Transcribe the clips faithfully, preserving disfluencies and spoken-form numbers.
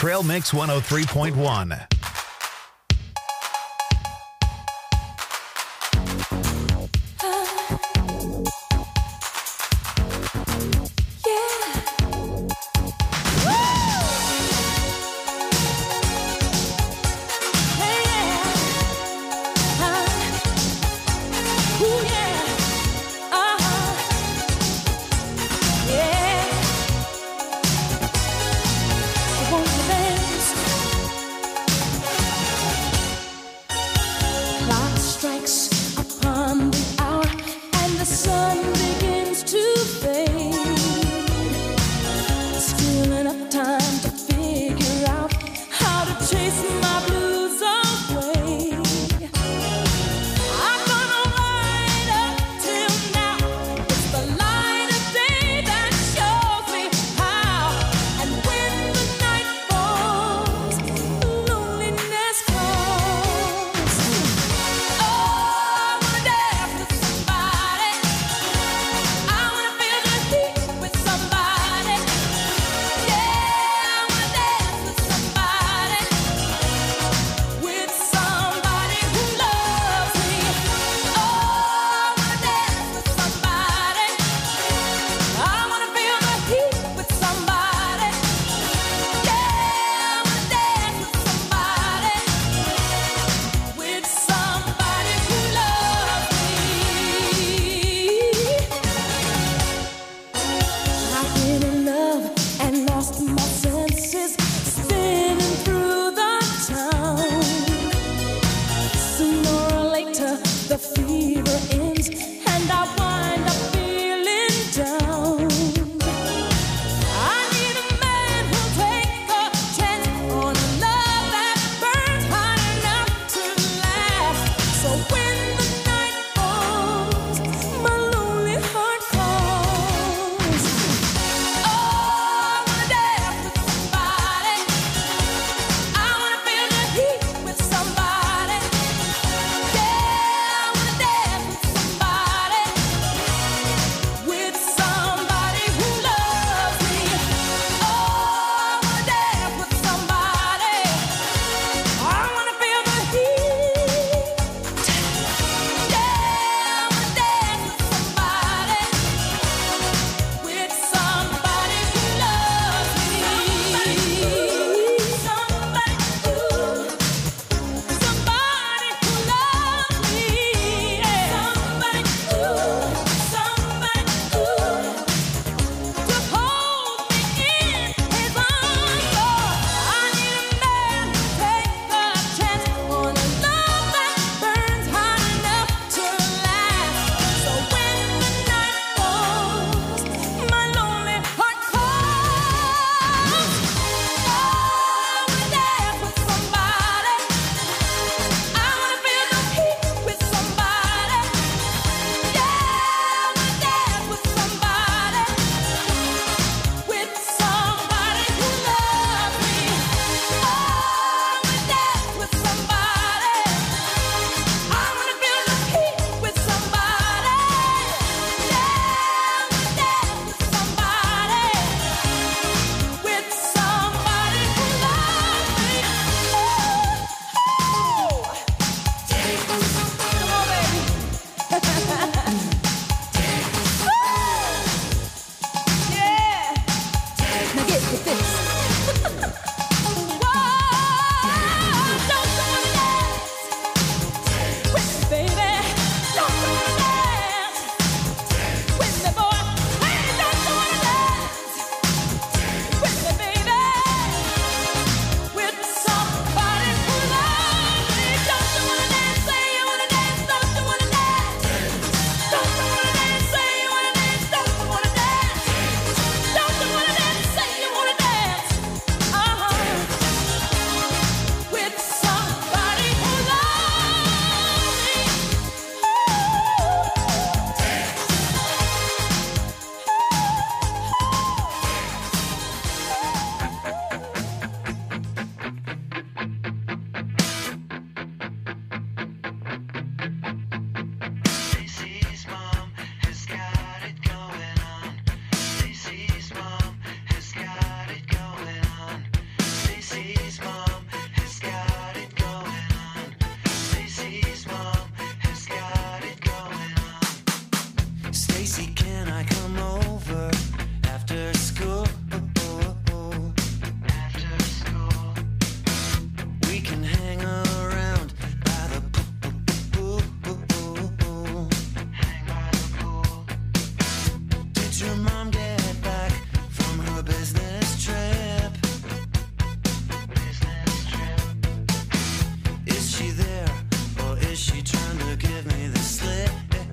Trail Mix one oh three point one. business trip. Business trip. Is she there or is she trying to give me the slip?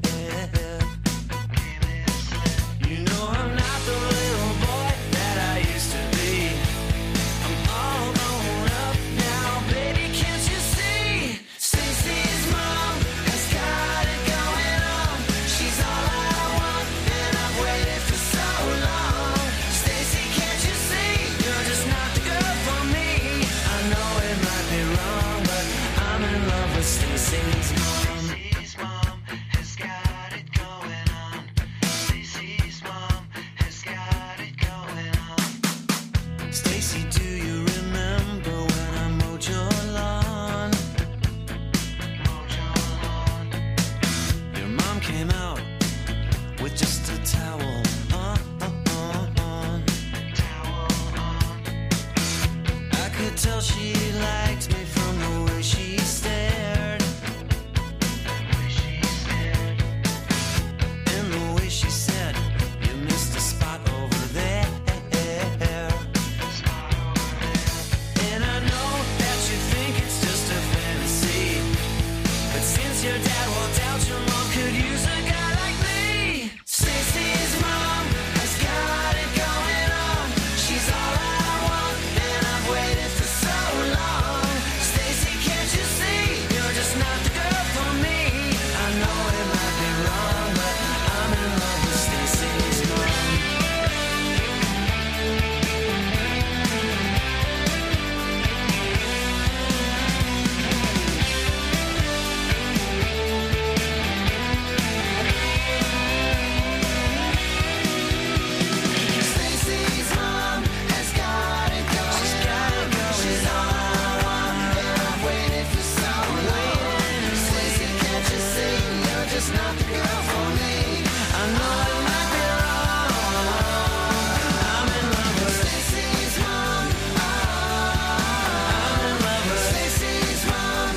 You know I'm not the little boy that I used to be. I'm all grown up now, baby, can't you see? Stacey's mom has got it going on. She's all I want and I've waited for so long. Stacey, can't you see? You're just not the girl for me. I know it might be wrong, but I'm in love with Stacey's mom. Stacey's mom has got it going on. Stacey's mom has got it going on. Stacey, do you remember when I mowed your lawn? Mowed your lawn. Your mom came out with just a towel on. Towel on. I could tell she liked me from the way she stared. The way she stared. And the way she said, you missed a spot over there. Spot over there. And I know that you think it's just a fantasy, but since your dad walked out, your mom could use a guy like me. Stacey's mom has got it going on. She's all I want and I've waited for so long. Stacey, can't you see? You're just not the girl for me. I know it might be wrong, but I'm in love with Stacey's mom. Stacey's mom has got it going. She's got it going. She's all I want and I've waited for so long. Stacey, can't you see? You're just not the girl for me. I know it might be wrong. I'm in love with Stacey's mom. I'm in love with Stacey's mom.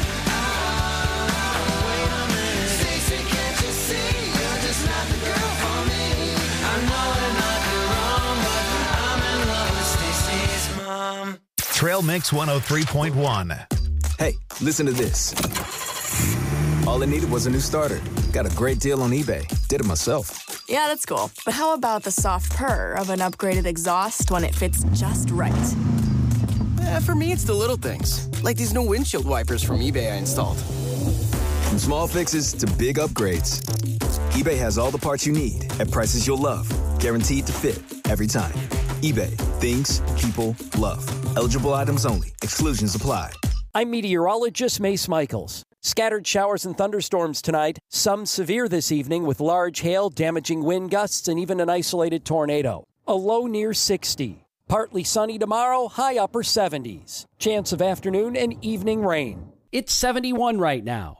Wait a minute. Stacey, can't you see? You're just not the girl for me. I know it might be wrong, but I'm in love with Stacey's mom. Trail Mix one oh three point one. Hey, listen to this. All I needed was a new starter. Got a great deal on eBay. Did it myself. Yeah, that's cool. But how about the soft purr of an upgraded exhaust when it fits just right? Eh, for me, it's the little things, like these new windshield wipers from eBay I installed. From small fixes to big upgrades, eBay has all the parts you need at prices you'll love. Guaranteed to fit every time. eBay. Things people love. Eligible items only. Exclusions apply. I'm meteorologist Mace Michaels. Scattered showers and thunderstorms tonight, some severe this evening with large hail, damaging wind gusts, and even an isolated tornado. A low near sixty. Partly sunny tomorrow, high upper seventies. Chance of afternoon and evening rain. It's seventy-one right now.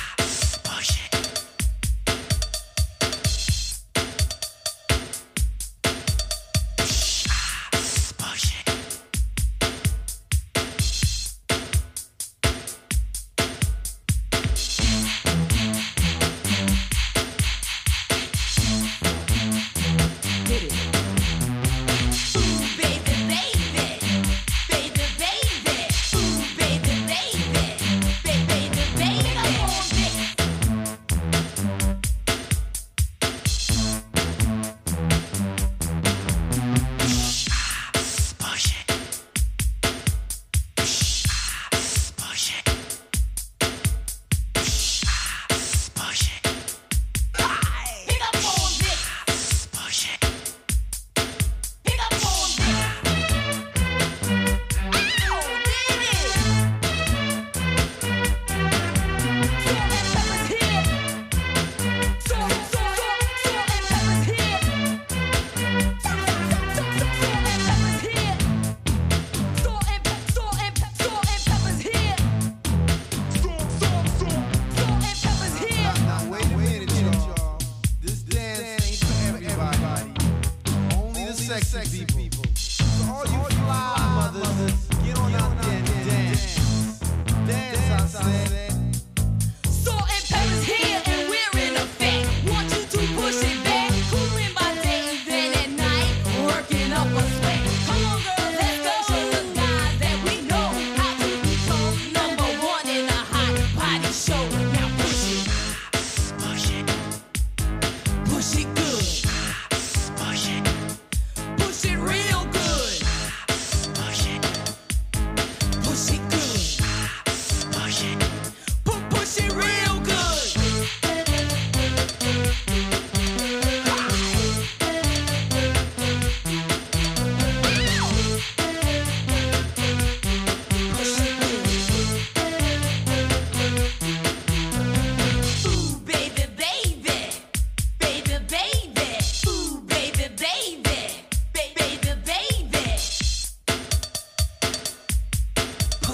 sexy people. So all you fly mothers, get on out there and dance. Dance, I said. Salt and pepper's here and we're in effect. Want you to push it back. Cooling by day and then at night, working up a sweat.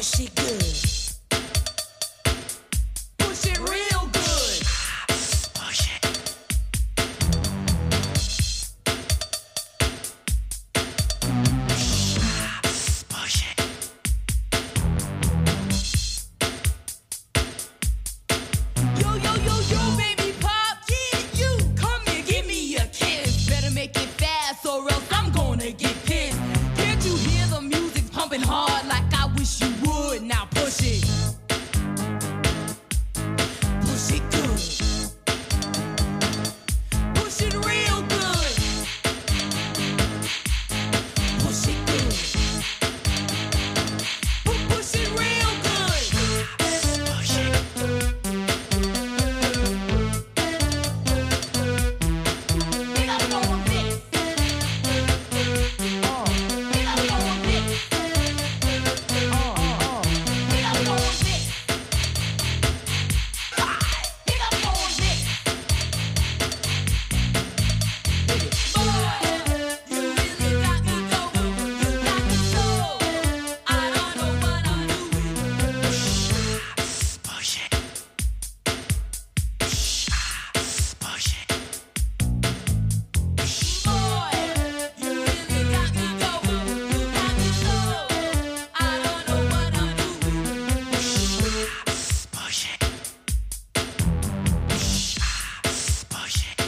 push it good. Push it real good. Push it. Push it. Yo, yo, yo, yo, baby pop, yeah, you. Come here, give me a kiss. Better make it fast or else I'm gonna get pissed. Can't you hear the music pumping hard like I wish you would? Now push it. Push it good. Push it real good. Push it good. Pu- Push it real good. Push it. Pick up on this. Oh. Pick up on this. Oh, oh, oh. Pick up on this. Ah, pick up on this. Boy, you really got me going. You got me so. I don't know what I'm doing. Push it. Push it. Boy, you really got me going. You got me so. I don't know what I'm doing. Push it. Push it.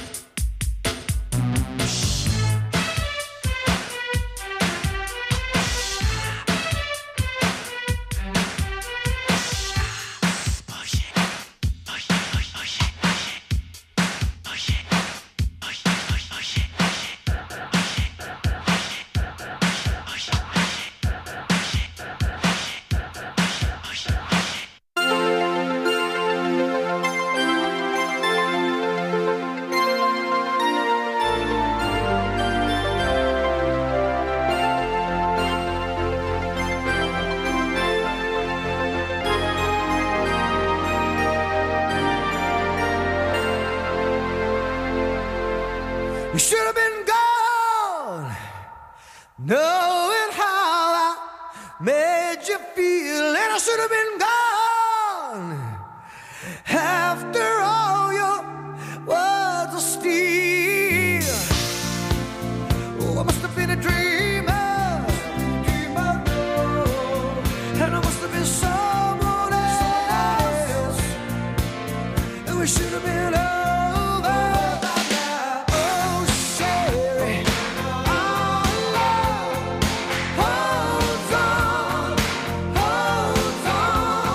Push it. Push it. Push it. Push it. Push it. Push it. Push it. Push it. Push it. Push it. You should have been gone, knowing how I made you feel, and I should have been gone after all your words of steel. Oh, I must have been a dreamer, dreamer, oh, and I must have been someone else, and we should have been over. Oh, Sherry, our love holds on, holds on.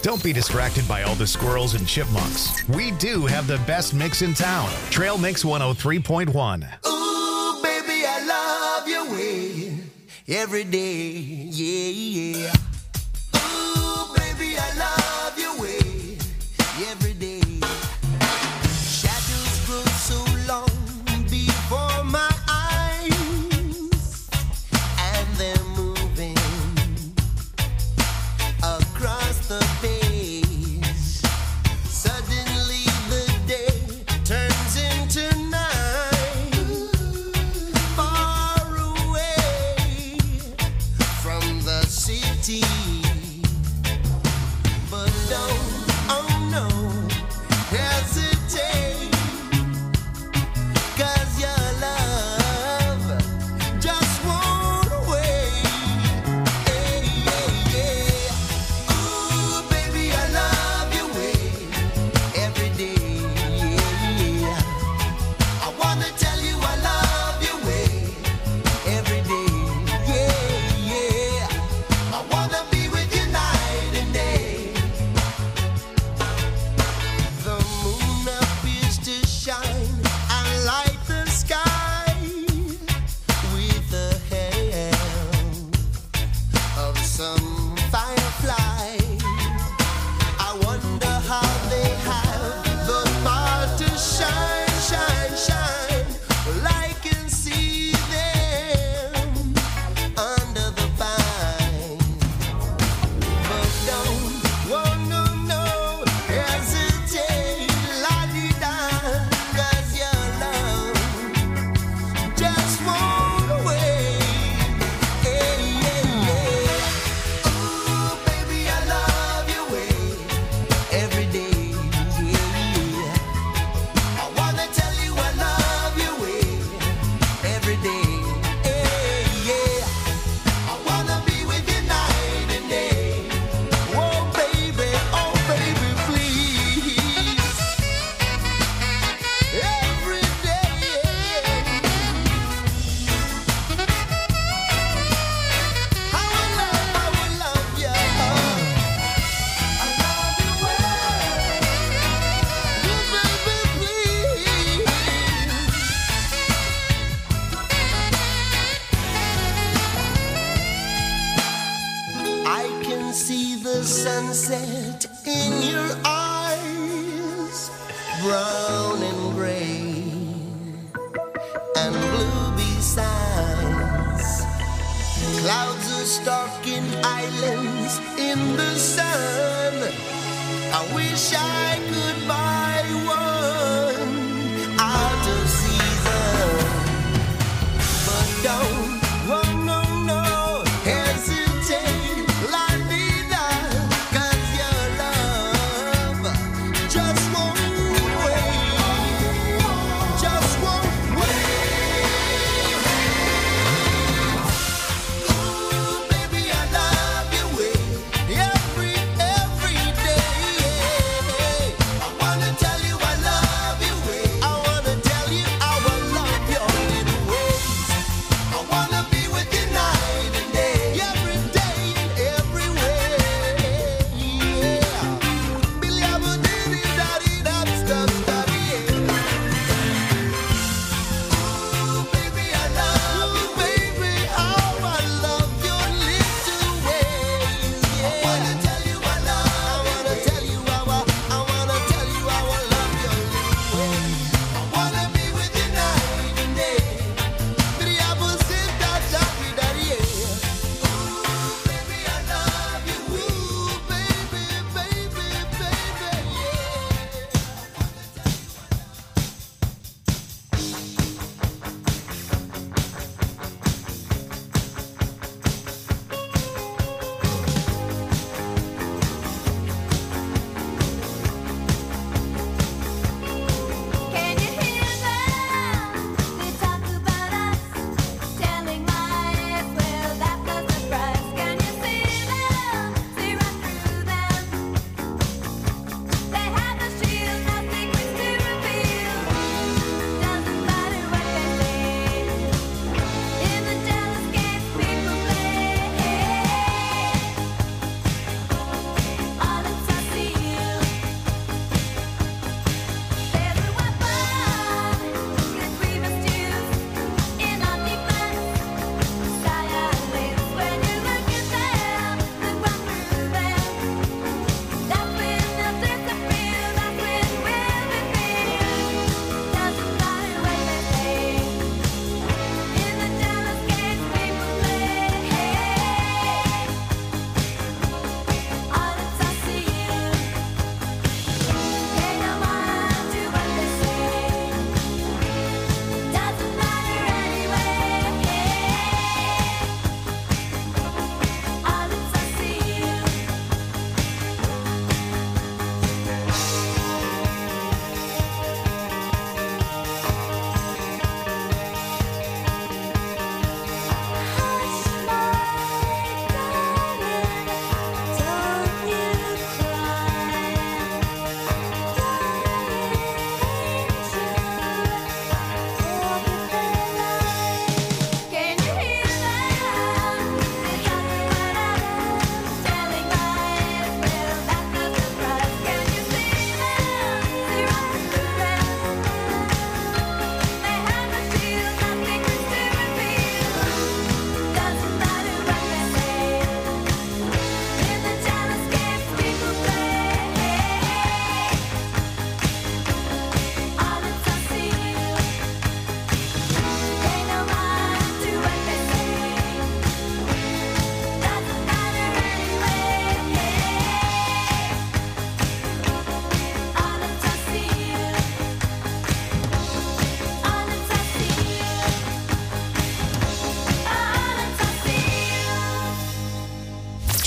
Don't be distracted by all the squirrels and chipmunks. We do have the best mix in town. Trail Mix one oh three point one. Ooh, baby, I love your way every day, yeah, yeah. Ooh, baby, I love your way every day. Shadows grow so long before my eyes, and they're moving across the page. Suddenly the day turns into night, far away from the city. But don't, oh no, hesitate, 'cause your love just won't wait. Hey, yeah, yeah. Ooh, baby, I love your way every day. Yeah. I wanna tell you I love your way every day. Yeah, yeah. I wanna be with you night and day. The moon appears to shine and light the sky with the help of some firefly. I wonder how they have the power to shine, shine, shine. Well, I can see them under the pine. But don't, oh no, no, hesitate, la-di-da, 'cause your love just won't wait. Hey, yeah, yeah. Ooh, baby, I love your way every day. Yeah. I wanna tell you I love your way every day. Hey, yeah. I wanna be with you night and day. Oh, baby, oh, baby, please. Every day. I will love, I will love you. I love you well. Oh, baby, please. I can see the sunset in your eyes, brown and gray and blue besides. Clouds are stalking islands in the sun. I wish I could buy one out of season. But don't, oh no, no, hesitate, la-di-da, 'cause your love just won't wait, just won't wait. Ooh, baby, I love your way every, every day. I wanna tell you I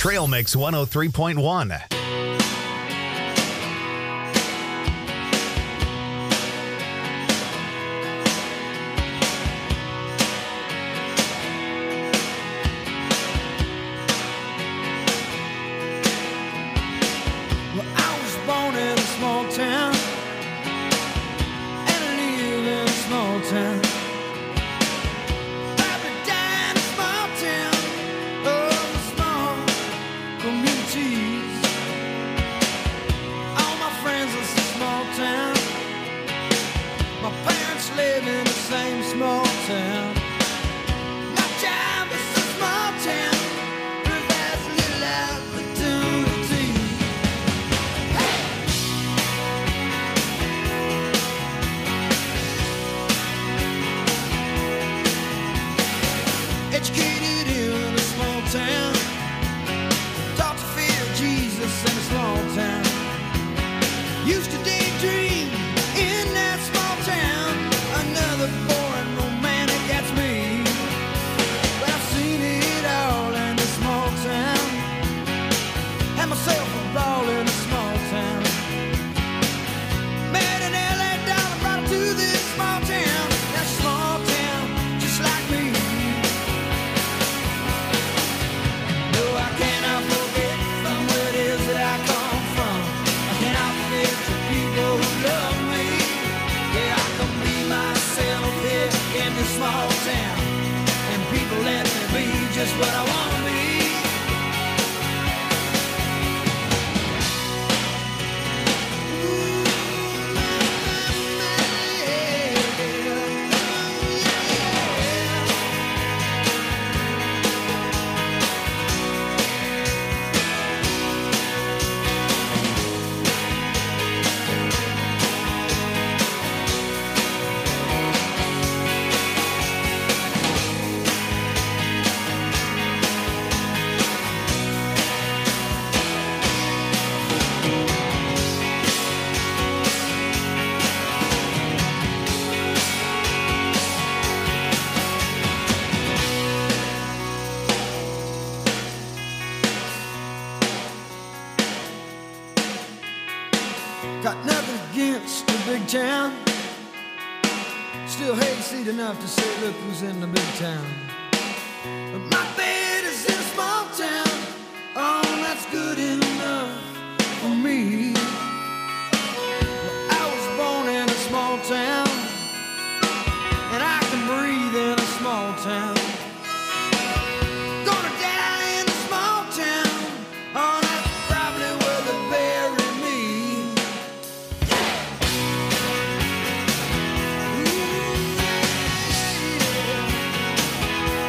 Trail Mix one oh three point one. Got nothing against the big town. Still hayseed enough to say, look who's in the big town. But my bed is in a small town. Oh, that's good enough for me. Well, I was born in a small town, and I can breathe in a small town. Gonna die in a small town. Oh, that's probably where they bury me. Ooh, yeah.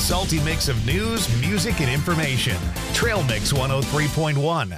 salty mix of news, music, and information. Trail Mix one oh three point one.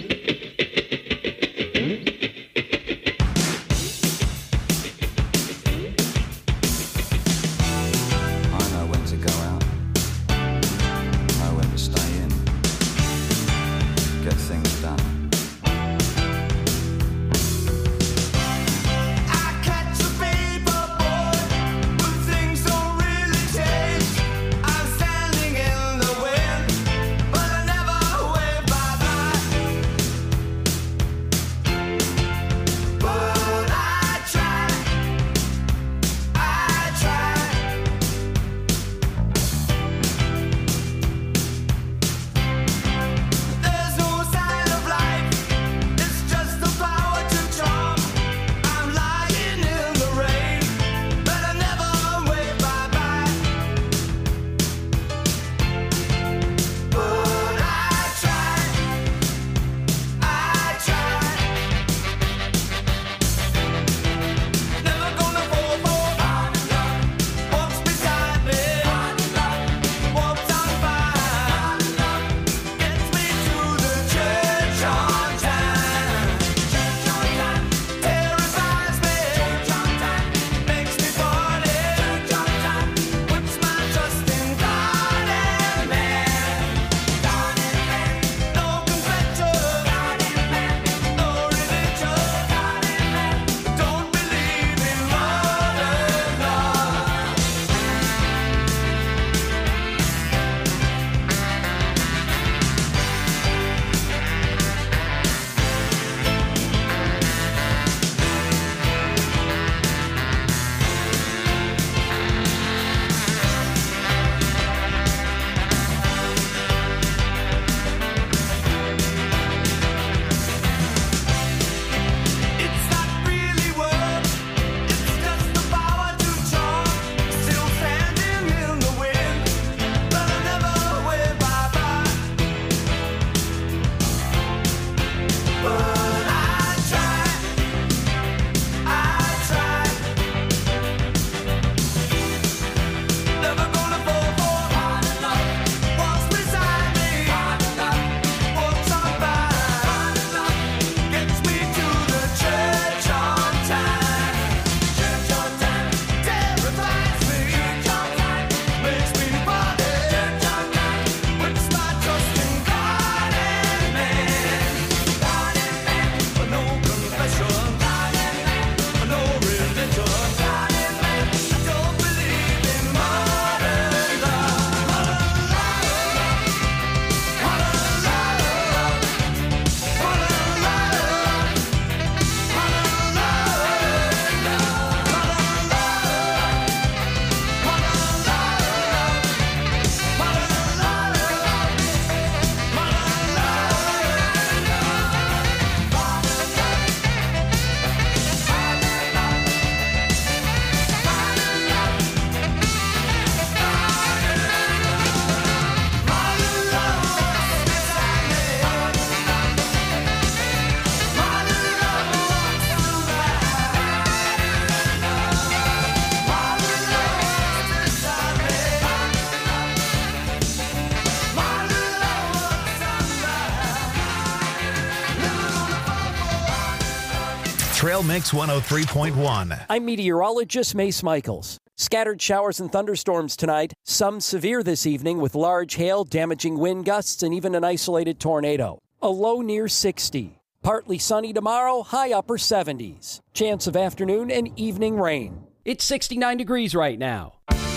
Trail Mix one oh three point one. I'm meteorologist Mace Michaels. Scattered showers and thunderstorms tonight, some severe this evening with large hail, damaging wind gusts, and even an isolated tornado. A low near sixty. Partly sunny tomorrow, high upper seventies. Chance of afternoon and evening rain. It's sixty-nine degrees right now.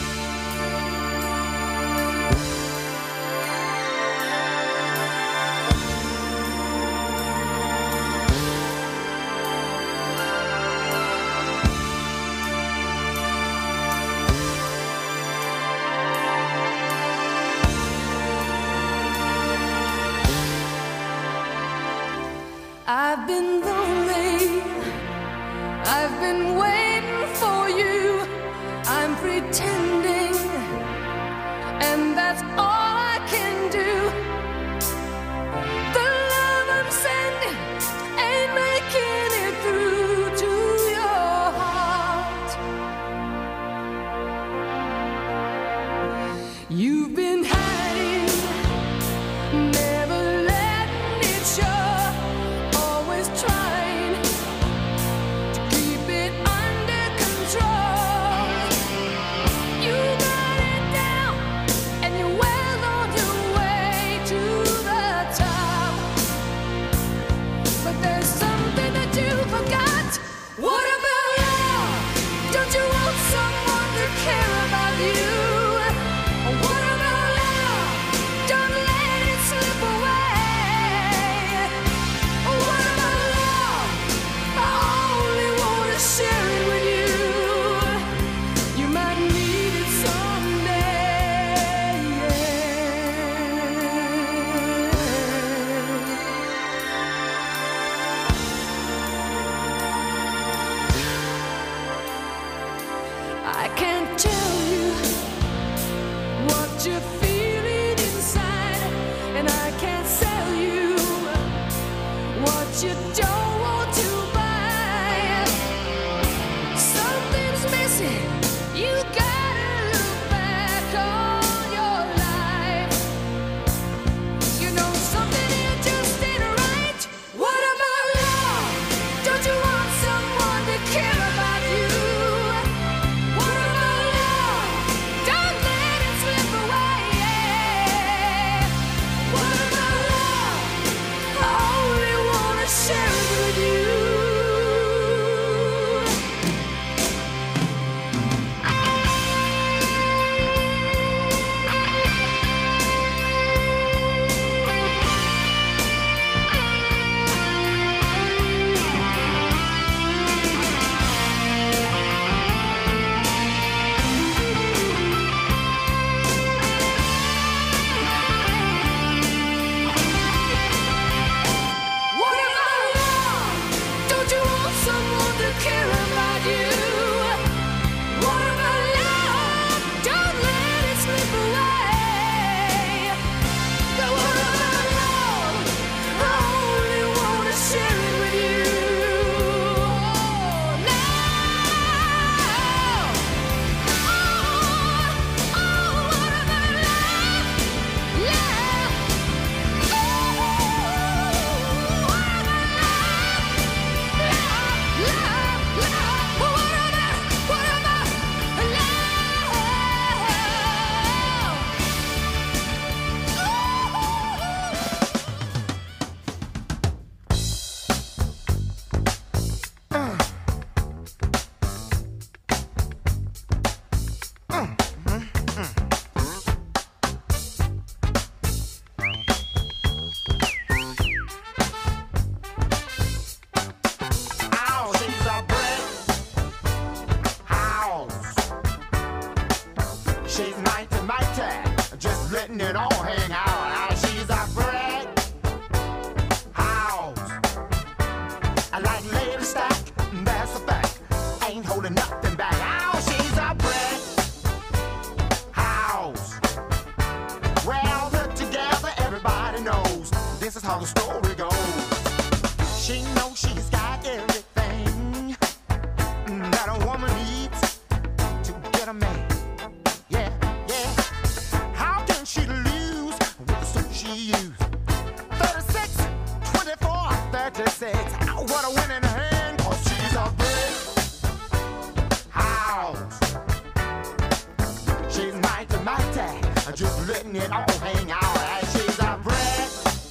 I've been lonely, I've been waiting for you, I'm pretending, and that's all I can do. The love I'm sending ain't making it through to your heart. You've been hiding, never letting it show, always trying to keep it under control. You got it down, and you're well on your way to the top. But there's something that you forgot. What about love? Don't you want someone to care about you? What about love? Don't let it slip away. What about love? I only want to share it with you. You might need it someday. I can't tell you what you're feeling inside, and I can't sell you what you don't want to buy. Something's missing. You gotta look back on your life. You know something here just ain't right. What about love? Don't you want someone to care about you? What about love? Don't let it slip away. What about love? I only wanna share it with you. What about love? Don't you want someone to care about you? What about love? Don't let it slip away. But what about love? I only wanna share it with you. Love. Oh, oh, what about love? Love. Oh, what about love? Love, love. What about, what about Ow, she's a brick house. She's mighty, mighty, just letting it all hang out. Ow, she's a brick house. I like lady stack, that's a fact. Ain't holding nothing back. Ow, she's a brick house. Well, put together, everybody knows this is how the story goes. She knows she's got everything that a woman needs to get a man. Yeah, yeah. How can she lose with the suit she used? thirty-six, twenty-four, thirty-six. Ow, what a winning hand, 'cause she's a brick house. She's mighty, mighty, just letting it all hang out. And she's a brick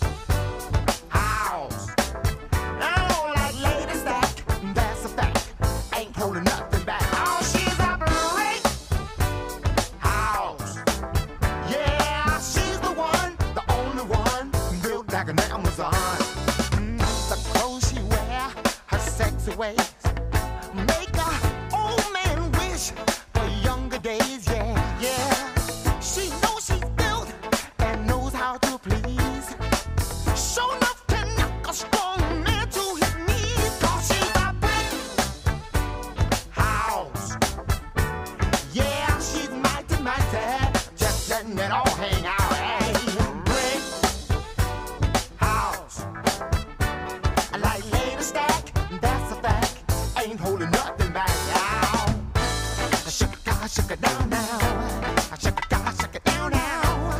house. I don't like lady stack, that's a fact. Ain't holding nothing back. Oh, she's a brick house. Yeah, she's the one, the only one, built like an Amazon. Mm, the clothes she wear, her sexy ways, make a old man wish for younger days. Yeah, yeah. She knows she's built and knows how to please. Show enough can knock a strong man to his knees. 'Cause she's a brick house. Yeah, she's mighty, mighty, just letting it all hang out. Hey, brick house. I like lady stack, that's a fact. Ain't holding nothing back. Ow. Shake it, shake it down now. Shake it, shake it down now.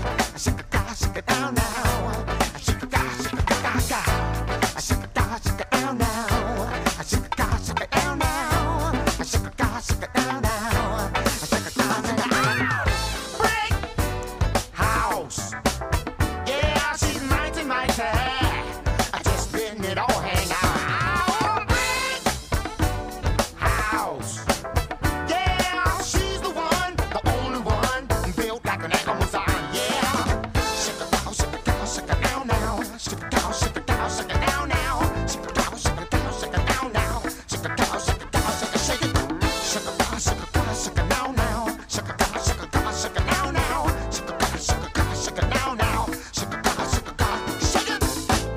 shake it down now. I shake it down, shake it down, I shake it down, shake it down now. I shake it down, shake it down now. I shake it down, shake it down now. I shake it down, shake it down. Break house. Yeah, she's mighty, mighty. I just letting it all hang out. Break house. Yeah, she's the one, the only one, built like an Amazon. Yeah, shake it down, shake it down, shake it down now. Shake it down, shake it down, shake it down now. Shake it down, shake it down, shake it down now. Shake it down, shake it down, shake it, shake it. Shake it down, shake it down, shake it down now. Shake it down, shake it down, shake it down now. Shake it down, shake it down, shake it down now. Shake it down, shake it down, shake it.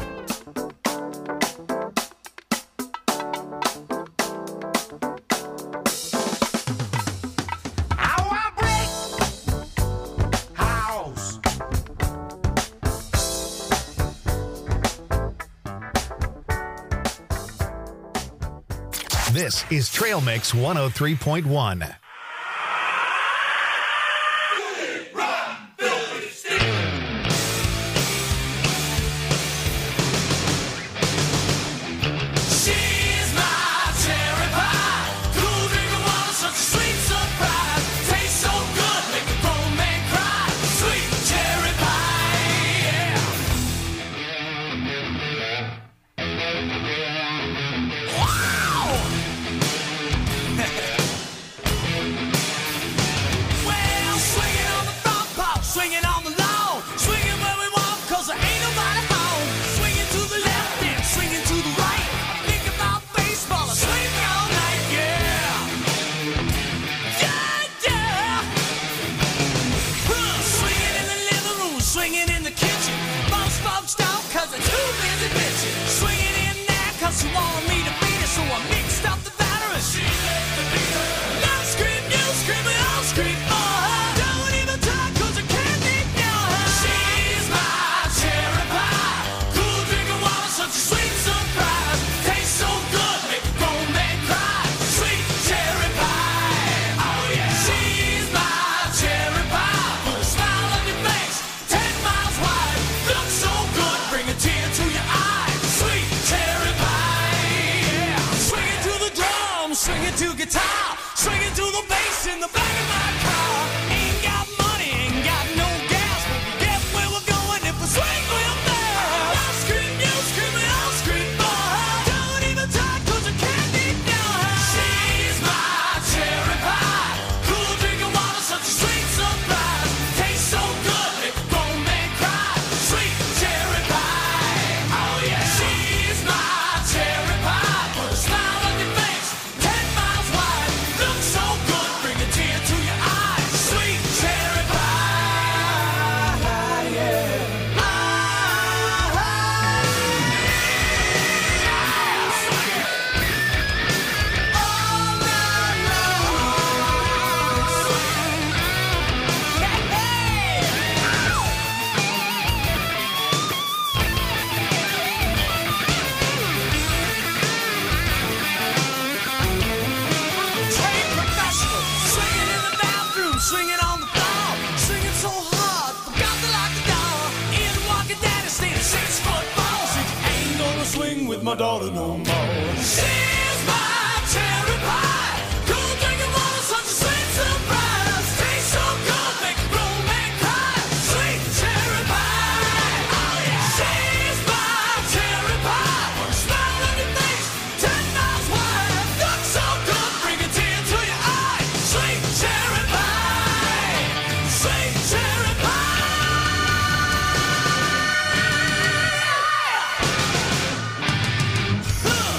How I break house. This is Trail Mix one oh three point one. She's my cherry pie. Cool drinking water, such a sweet surprise. Tastes so good, make a grown man cry. Sweet cherry pie, yeah. Wow! Well, swinging on the front porch, swinging on the lawn, swinging where we want, 'cause there ain't nobody home. Swinging to the left and swinging to the right. Think about baseball, I swing all night, yeah. Yeah, yeah. Huh, swinging in the living room, swinging in the kitchen. Most folks don't, 'cause they're too busy bitching. Swinging in there 'cause she wanted me to beat her, so I mixed up the batter and she let me beat her. Now scream, you scream, we all scream for her. Don't even talk 'cause I can't ignore her. She's my cherry pie. Cool drinking water, such a sweet surprise. Tastes so good, make a grown man cry. Sweet cherry pie, oh yeah. She's my cherry pie. Put a smile on your face, ten miles wide. Looks so good, bring a tear to your eye. Sweet cherry pie, yeah. Swinging to the drum, swinging to guitar, swinging to the bass in the back of my car. Ain't got money, ain't got no gas, but we get where we're going if we swing real fast. I scream, you scream, we all scream for her. Don't even talk 'cause I can't ignore her. She's my cherry pie. Cool drinking water, such a sweet surprise. Tastes so good, make a grown man cry. Sweet cherry pie, oh yeah. She's my cherry pie. Put a smile on your face, ten miles wide. Looks so good, bring a tear to your eye. Sweet cherry pie, yeah. Ah, all night long. Hey, hey. Trained professional, swinging in the bathroom, swinging on the floor, swinging so hard, forgot to lock the door. In walking daddy, staying six foot four. Said you ain't gonna swing with my daughter no more. She's my cherry pie. Cool drinking water, such a sweet surprise. Tastes so good, make a grown man cry. Sweet cherry pie, oh yeah. She's my cherry pie. Put a smile on your face, ten miles wide. Looks so good, bring a tear to your eye. Sweet cherry pie, sweet cherry pie. Huh.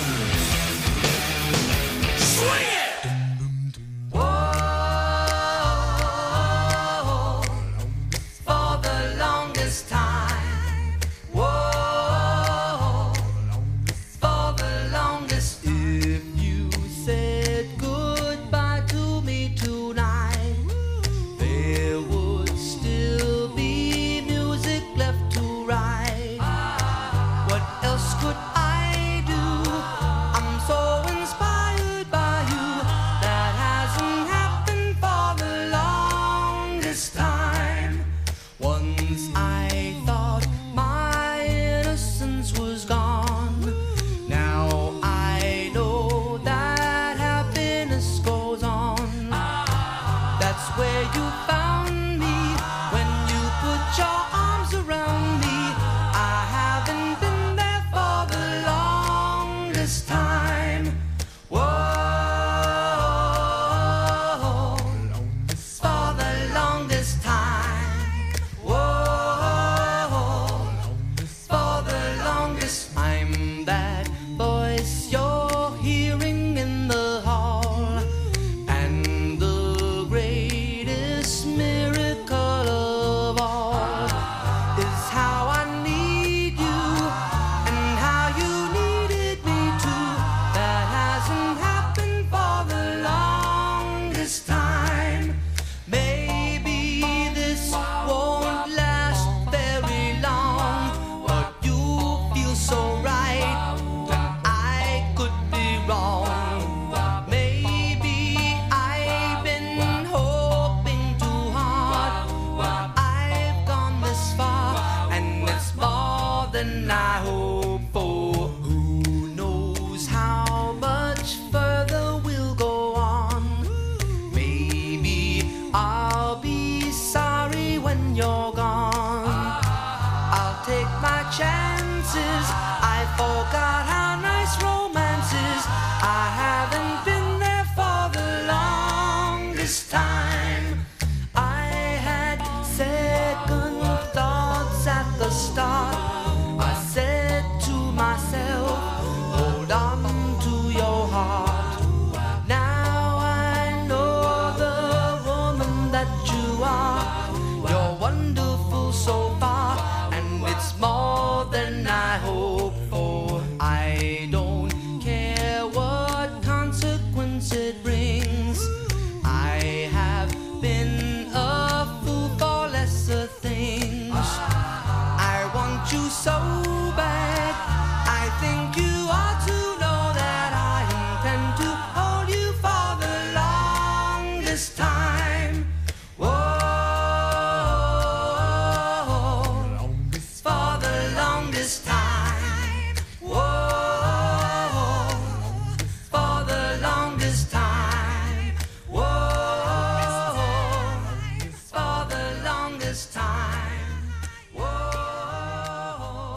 than I hope for. Who knows how much further we'll go on? Maybe I'll be sorry when you're gone. I'll take my chances. I forgot how nice romance is. I haven't been there for the longest time. I had second thoughts at the start. I said to myself, hold on to your heart. Now I know the woman that you are. You're wonderful so far, and it's more than I hoped for. I don't care what consequence it brings. I have been a fool for lesser things. I want you so bad. I think you ought to know that I intend to hold you for the longest time. Whoa, for the longest time. Whoa, for the longest time. Whoa, for the longest time. Whoa.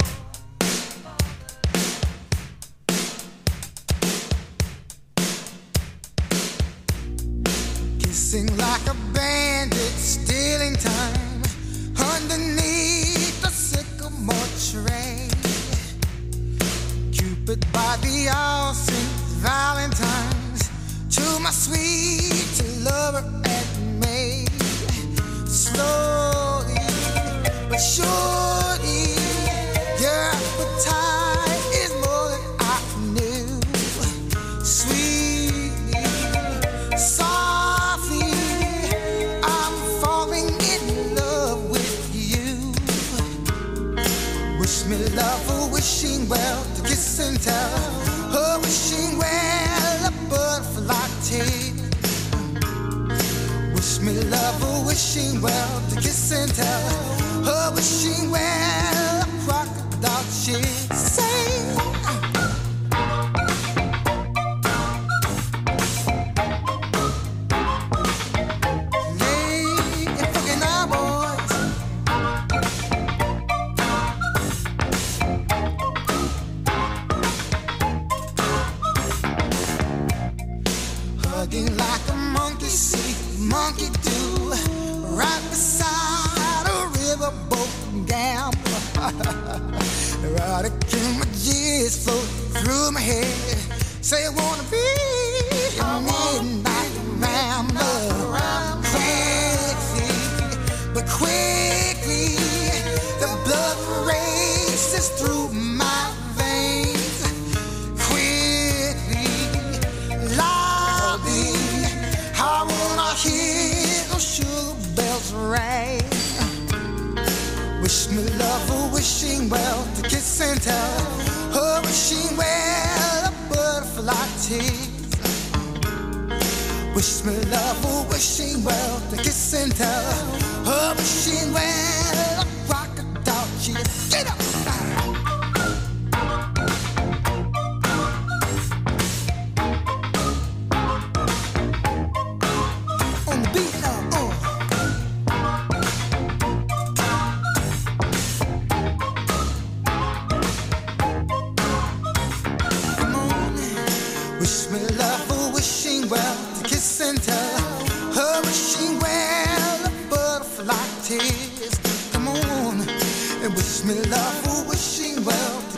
Kissing like a bandit, stealing time underneath the sycamore tree. Cupid by the all Saint Valentine's, to my sweet lover and me. Slowly but surely, your appetite is more than I knew. Sweetly, softly, I'm falling in love with you. Wish me love, a wishing well, to kiss and tell. A wishing well, a butterfly tale. Wish me love, a wishing well, to kiss and tell. A wishing well, a crocodile she'd say. Lay and fucking our boys. Hugging like a monkey see, monkey do, right beside a riverboat gambler. Erotic images float through my head. Say I wanna be a midnight rambler. Quickly, but quickly, the blood races through my veins. Quickly, loudly, I wanna hear those sugar bells ring. Wish me love, a wishing well, to kiss and tell. A wishing well, a butterfly tease. Wish me love, a wishing well, to kiss and tell. A wishing well, a crocodile cheese. Get up! On the beat now, uh. Come on, wish me love, a wishing well, to kiss and tell. A wishing well, a butterfly tears. Come on, and wish me love, a wishing well,